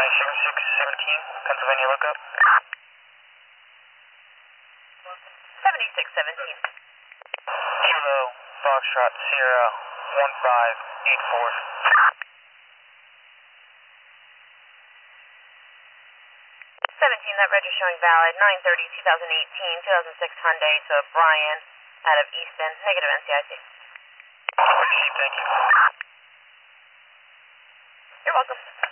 7617, Pennsylvania lookup. 7617. Kilo, Foxtrot, Sierra, 1584. 17, that register showing valid, 9/30/2018, 2006 Hyundai, so Brian, out of Easton, negative NCIC. Received, thank you. You're welcome.